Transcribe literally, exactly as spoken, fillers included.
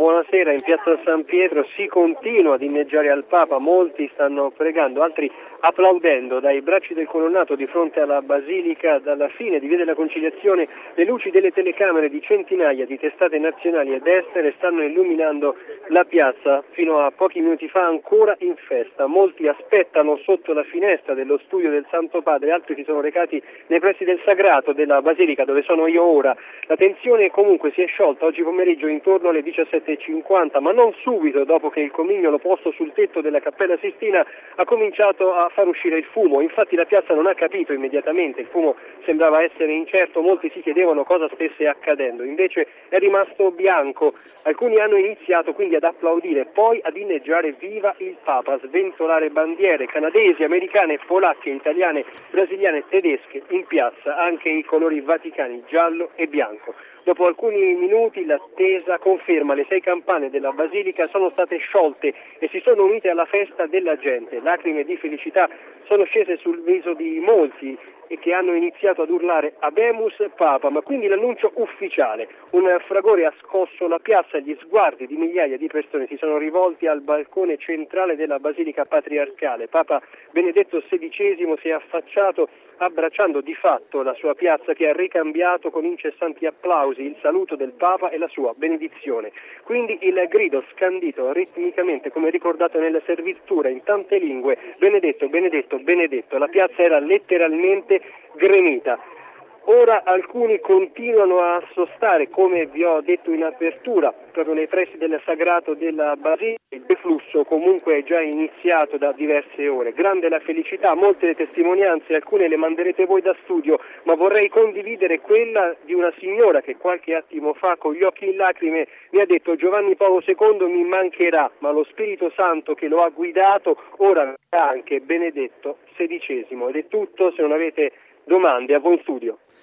Buonasera, in piazza San Pietro si continua ad inneggiare al Papa, molti stanno pregando, altri applaudendo dai bracci del colonnato di fronte alla Basilica. Dalla fine di Via della Conciliazione le luci delle telecamere di centinaia di testate nazionali ed estere stanno illuminando la piazza, fino a pochi minuti fa ancora in festa. Molti aspettano sotto la finestra dello studio del Santo Padre, altri si sono recati nei pressi del Sagrato della Basilica dove sono io ora. La tensione comunque si è sciolta oggi pomeriggio intorno alle diciassette e cinquanta, ma non subito dopo che il comignolo posto sul tetto della Cappella Sistina ha cominciato a far uscire il fumo. Infatti la piazza non ha capito immediatamente, il fumo sembrava essere incerto, molti si chiedevano cosa stesse accadendo, invece è rimasto bianco. Alcuni hanno iniziato quindi ad applaudire, poi ad inneggiare viva il Papa, a sventolare bandiere canadesi, americane, polacche, italiane, brasiliane e tedesche in piazza, anche i colori vaticani giallo e bianco. Dopo alcuni minuti l'attesa conferma, le sei campane della Basilica sono state sciolte e si sono unite alla festa della gente. Lacrime di felicità sono scese sul viso di molti e che hanno iniziato ad urlare Habemus Papa, ma quindi l'annuncio ufficiale. Un fragore ha scosso la piazza e gli sguardi di migliaia di persone si sono rivolti al balcone centrale della Basilica Patriarcale. Papa Benedetto sedicesimo si è affacciato abbracciando di fatto la sua piazza, che ha ricambiato con incessanti applausi il saluto del Papa e la sua benedizione. Quindi il grido scandito ritmicamente, come ricordato nella servitura in tante lingue, Benedetto, Benedetto, Benedetto. La piazza era letteralmente gremita. Ora alcuni continuano a sostare, come vi ho detto in apertura, proprio nei pressi del Sagrato della Basilica. Il deflusso comunque è già iniziato da diverse ore. Grande la felicità, molte le testimonianze, alcune le manderete voi da studio, ma vorrei condividere quella di una signora che qualche attimo fa, con gli occhi in lacrime, mi ha detto: Giovanni Paolo secondo mi mancherà, ma lo Spirito Santo che lo ha guidato ora anche Benedetto sedicesimo. Ed è tutto, se non avete domande a voi in studio.